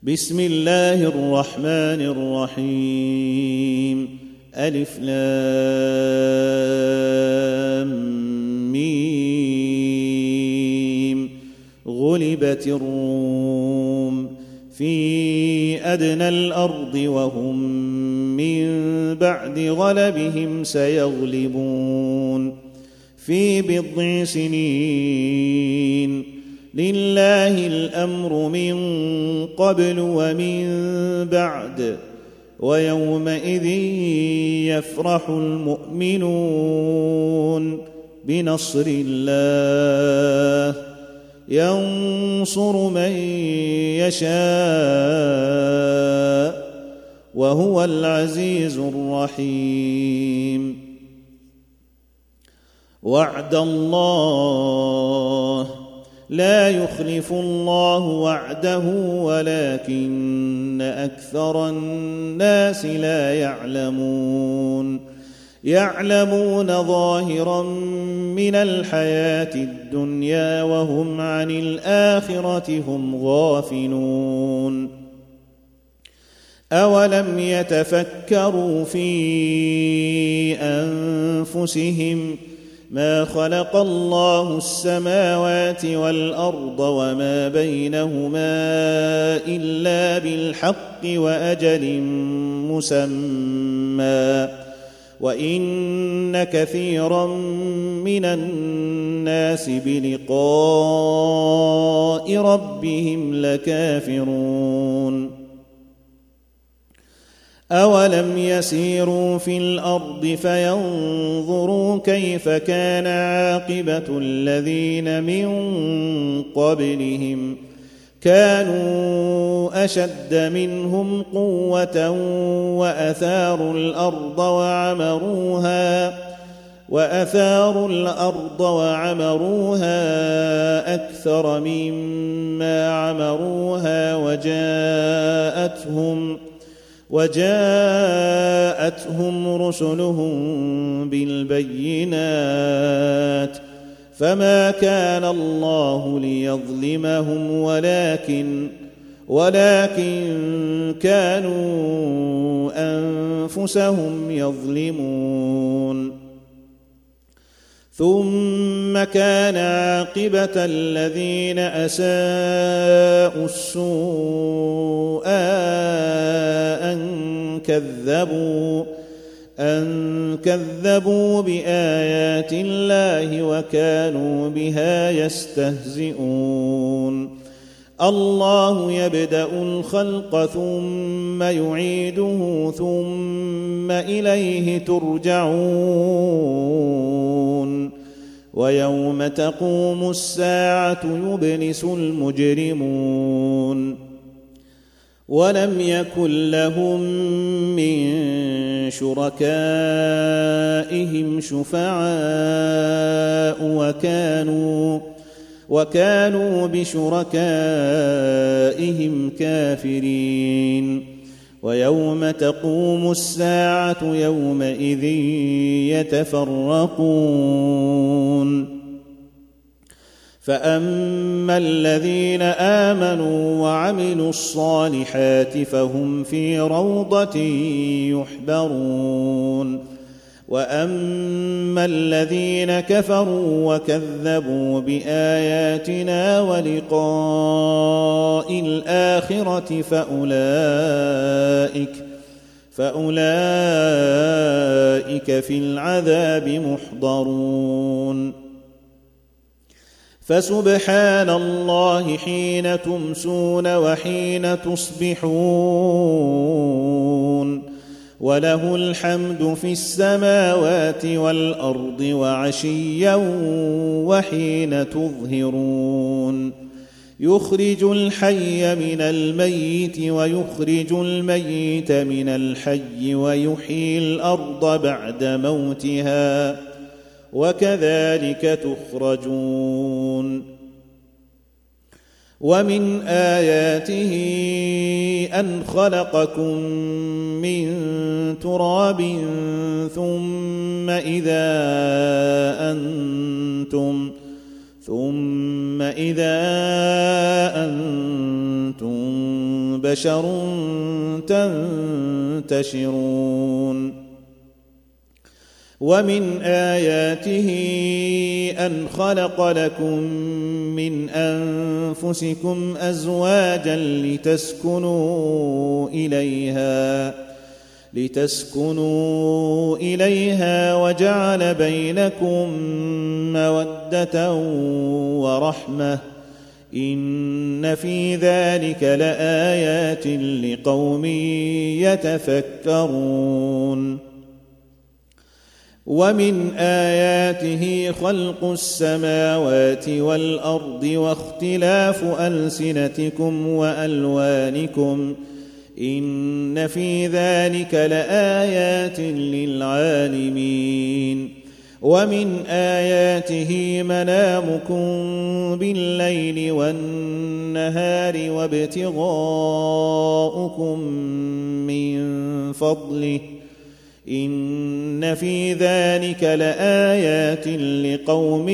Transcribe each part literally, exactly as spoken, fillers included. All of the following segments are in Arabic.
بسم الله الرحمن الرحيم. ألف لام ميم. غلبت الروم في أدنى الأرض وهم من بعد غلبهم سيغلبون في بضع سنين. لله الأمر من قبل ومن بعد ويومئذ يفرح المؤمنون بنصر الله ينصر من يشاء وهو العزيز الرحيم. وعد الله لا يخلف الله وعده ولكن أكثر الناس لا يعلمون. يعلمون ظاهرا من الحياة الدنيا وهم عن الآخرة هم غافلون. أولم يتفكروا في أنفسهم ما خلق الله السماوات والأرض وما بينهما إلا بالحق وأجل مسمى وإن كثيرا من الناس بلقاء ربهم لكافرون. أولم يسيروا في الأرض فينظروا كيف كان عاقبة الذين من قبلهم كانوا أشد منهم قوة وأثاروا الأرض وعمروها وأثاروا الأرض وعمروها أكثر مما عمروها وجاءتهم وجاءتهم رسلهم بالبينات فما كان الله ليظلمهم ولكن ولكن كانوا أنفسهم يظلمون. ثم كان عاقبة الذين أساءوا السوء أن كذبوا أن كذبوا بآيات الله وكانوا بها يستهزئون. الله يبدأ الخلق ثم يعيده ثم إليه ترجعون. ويوم تقوم الساعة يبلس المجرمون. ولم يكن لهم من شركائهم شفعاء وكانوا وكانوا بشركائهم كافرين. ويوم تقوم الساعة يومئذ يتفرقون. فأما الذين آمنوا وعملوا الصالحات فهم في روضة يحبرون. وأما الذين كفروا وكذبوا بآياتنا ولقاء الآخرة فأولئك فأولئك في العذاب محضرون. فسبحان الله حين تمسون وحين تصبحون وله الحمد في السماوات والأرض وعشيا وحين تظهرون. يخرج الحي من الميت ويخرج الميت من الحي ويحيي الأرض بعد موتها وكذلك تخرجون. ومن آياته أن خلقكم من تراب ثم إذا أنتم ثم إذا أنتم أنتم بشر تنتشرون ومن آياته أن خلق لكم من أنفسكم أزواجا لتسكنوا إليها لتسكنوا إليها وجعل بينكم مودة ورحمة إن في ذلك لآيات لقوم يتفكرون ومن آياته خلق السماوات والأرض واختلاف ألسنتكم وألوانكم إن في ذلك لآيات للعالمين ومن آياته منامكم بالليل والنهار وابتغاؤكم من فضله إن في ذلك لآيات لقوم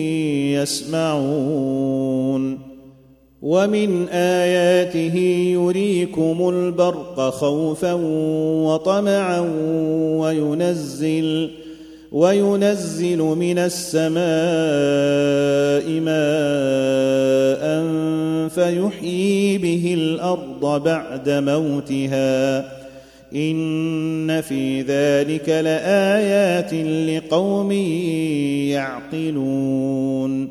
يسمعون ومن آياته يريكم البرق خوفا وطمعا وينزل وينزل من السماء ماء فيحيي به الأرض بعد موتها إن في ذلك لآيات لقوم يعقلون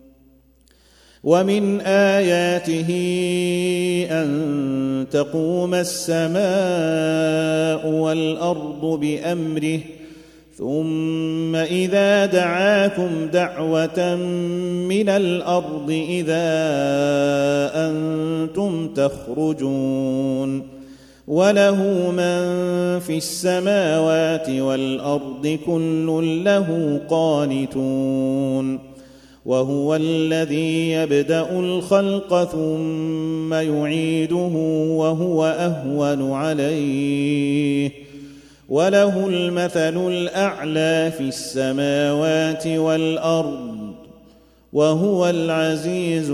ومن آياته أن تقوم السماء والأرض بأمره ثم إذا دعاكم دعوة من الأرض إذا أنتم تخرجون وله من في السماوات والأرض كل له قانتون وهو الذي يبدأ الخلق ثم يعيده وهو أهون عليه وله المثل الأعلى في السماوات والأرض وهو العزيز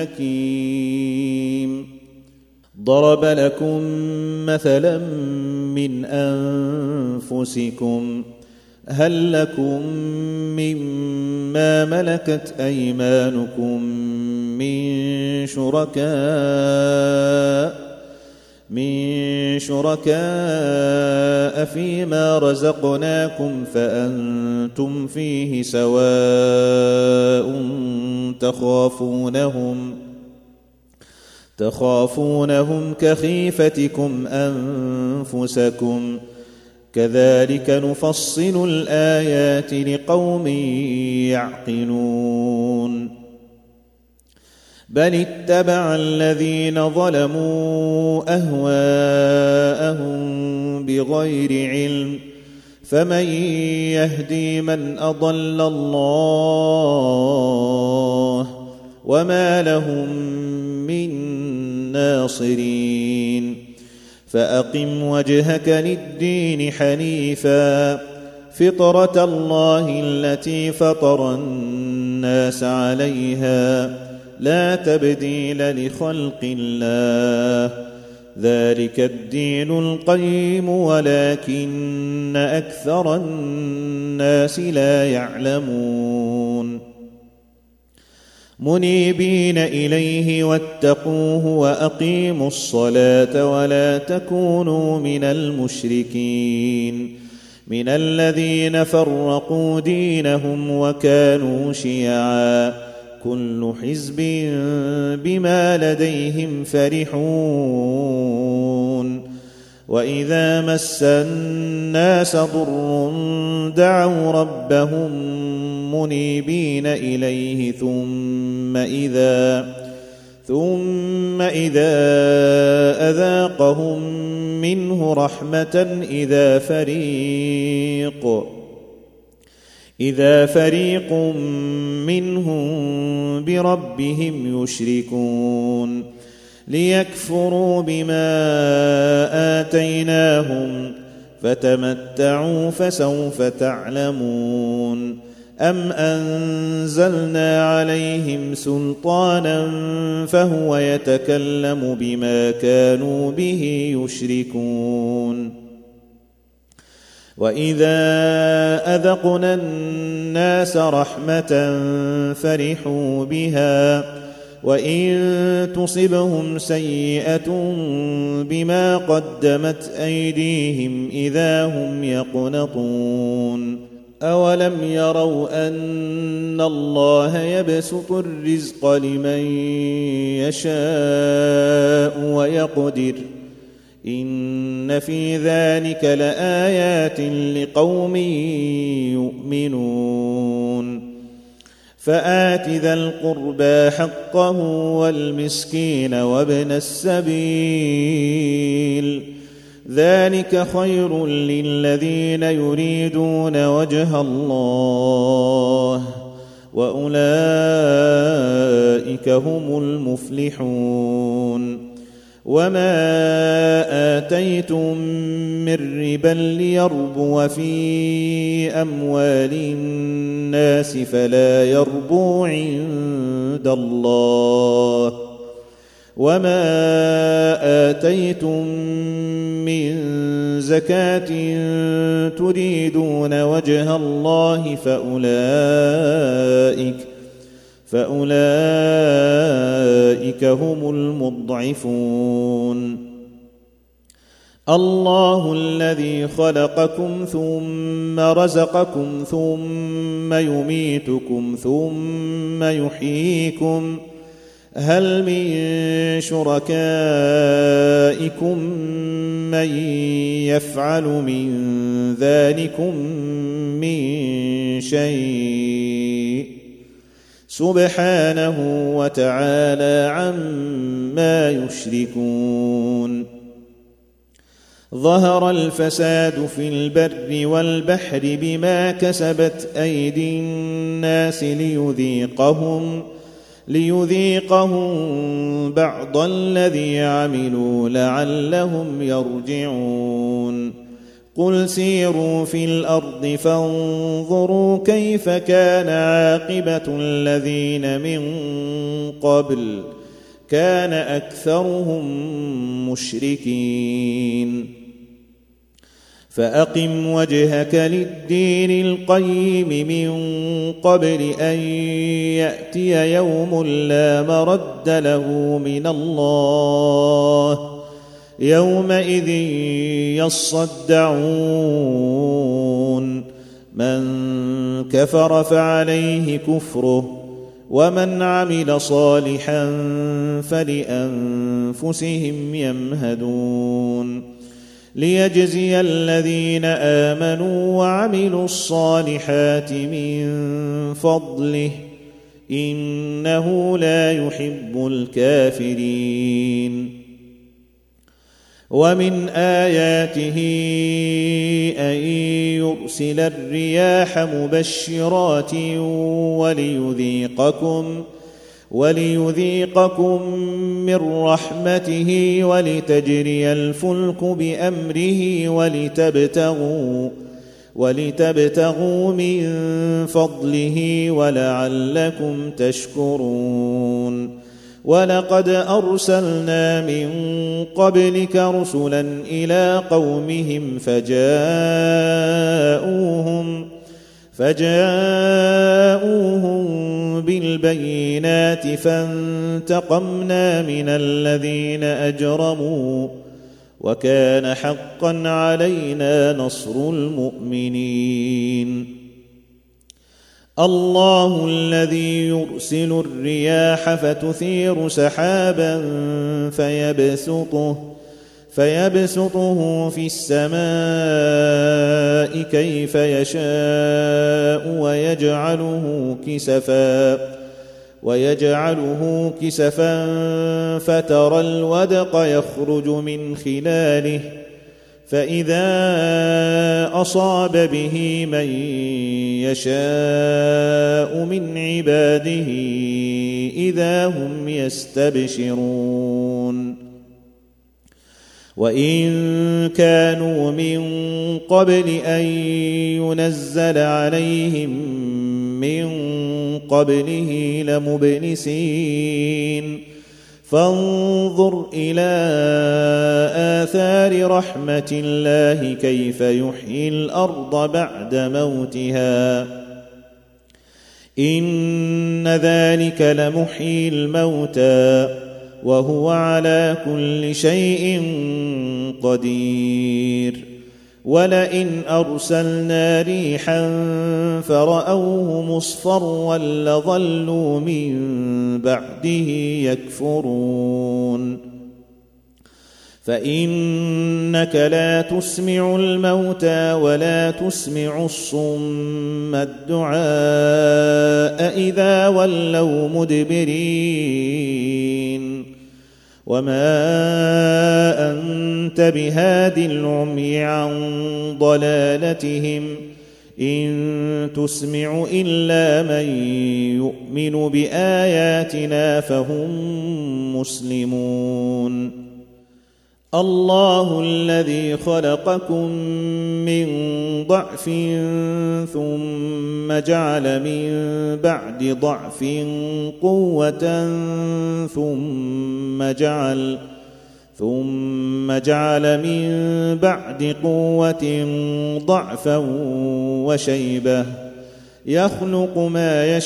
الحكيم ضرب لكم مثلا من أنفسكم هل لكم مما ملكت أيمانكم من شركاء من شركاء فيما رزقناكم فأنتم فيه سواء تخافونهم تخافونهم كخيفتكم أنفسكم كذلك نفصل الآيات لقوم يعقلون بل اتبع الذين ظلموا أهواءهم بغير علم فمن يهدي من أضل الله وما لهم من ناصرين فأقم وجهك للدين حنيفا فطرة الله التي فطر الناس عليها لا تبديل لخلق الله ذلك الدين القيم ولكن أكثر الناس لا يعلمون منيبين إليه واتقوه وأقيموا الصلاة ولا تكونوا من المشركين من الذين فرقوا دينهم وكانوا شيعا كل حزب بما لديهم فرحون وإذا مس الناس ضر دعوا ربهم منيبين إليه ثم إذا ثم إذا أذاقهم منه رحمة إذا فريق إذا فريق منهم بربهم يشركون ليكفروا بما آتيناهم فتمتعوا فسوف تعلمون أم أنزلنا عليهم سلطانا فهو يتكلم بما كانوا به يشركون وإذا أذقنا الناس رحمة فرحوا بها وإن تصبهم سيئة بما قدمت أيديهم إذا هم يقنطون أولم يروا أن الله يبسط الرزق لمن يشاء ويقدر إن في ذلك لآيات لقوم يؤمنون فآت ذا القربى حقه والمسكين وابن السبيل ذلك خير للذين يريدون وجه الله وأولئك هم المفلحون وما آتيتم من ربا ليربو في أموال الناس فلا يربو عند الله وما آتيتم من زكاة تريدون وجه الله فأولئك فأولئك هم المضعفون الله الذي خلقكم ثم رزقكم ثم يميتكم ثم يحييكم هل من شركائكم من يفعل من ذلكم من شيء سبحانه وتعالى عما يشركون ظهر الفساد في البر والبحر بما كسبت أيدي الناس ليذيقهم ليذيقهم بعض الذي عملوا لعلهم يرجعون قل سيروا في الأرض فانظروا كيف كان عاقبة الذين من قبل كان أكثرهم مشركين فأقم وجهك للدين القيم من قبل أن يأتي يوم لا مرد له من الله يومئذ يصدعون من كفر فعليه كفره ومن عمل صالحا فلأنفسهم يمهدون ليجزي الذين آمنوا وعملوا الصالحات من فضله إنه لا يحب الكافرين ومن آياته أن يرسل الرياح مبشرات وليذيقكم وليذيقكم من رحمته ولتجري الفلك بأمره ولتبتغوا ولتبتغوا من فضله ولعلكم تشكرون ولقد أرسلنا من قبلك رسلا إلى قومهم فجاءوهم فجاءوهم بالبينات فانتقمنا من الذين أجرموا وكان حقا علينا نصر المؤمنين الله الذي يرسل الرياح فتثير سحابا فيبسطه فيبسطه في السماء كيف يشاء ويجعله كسفا ويجعله كسفا فترى الودق يخرج من خلاله فإذا أصاب به من يشاء من عباده إذا هم يستبشرون وإن كانوا من قبل أن ينزل عليهم من قبله لمبلسين فانظر إلى آثار رحمة الله كيف يحيي الأرض بعد موتها إن ذلك لمحيي الموتى وهو على كل شيء قدير ولئن أرسلنا ريحا فرأوه مصفرا لظلوا من بعده يكفرون فإنك لا تسمع الموتى ولا تسمع الصم الدعاء إذا ولوا مدبرين وما أنت بهاد العمي عن ضلالتهم إن تسمع إلا من يؤمن بآياتنا فهم مسلمون الله الذي خلقكم من ضعف ثم جعل من بعد ضعف قوة ثم جعل ثم جعل من بعد قوة ضعفا وشيبة يخلق ما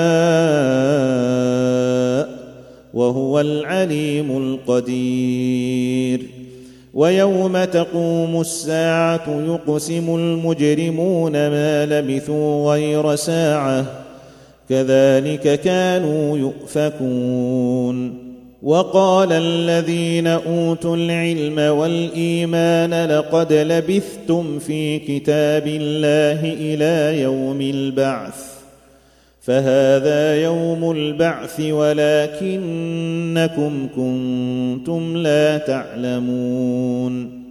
يشاء وهو العليم القدير ويوم تقوم الساعة يقسم المجرمون ما لبثوا غير ساعة كذلك كانوا يؤفكون وقال الذين أوتوا العلم والإيمان لقد لبثتم في كتاب الله إلى يوم البعث فهذا يوم البعث ولكنكم كنتم لا تعلمون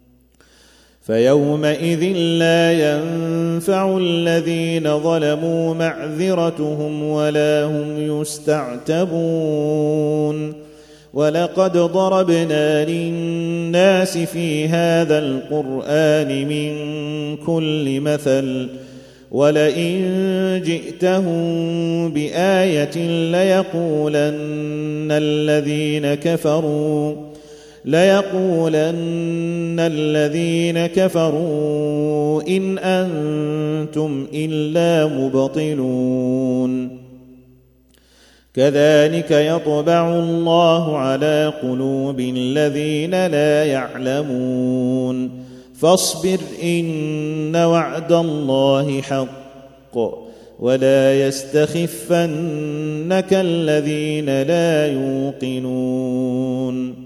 فيومئذ لا ينفع الذين ظلموا معذرتهم ولا هم يستعتبون ولقد ضربنا للناس في هذا القرآن من كل مثل ولئن جئتهم بآية ليقولن الذين كفروا ليقولن الذين كفروا إن أنتم إلا مبطلون كذلك يطبع الله على قلوب الذين لا يعلمون فاصبر إن وعد الله حق ولا يستخفنك الذين لا يوقنون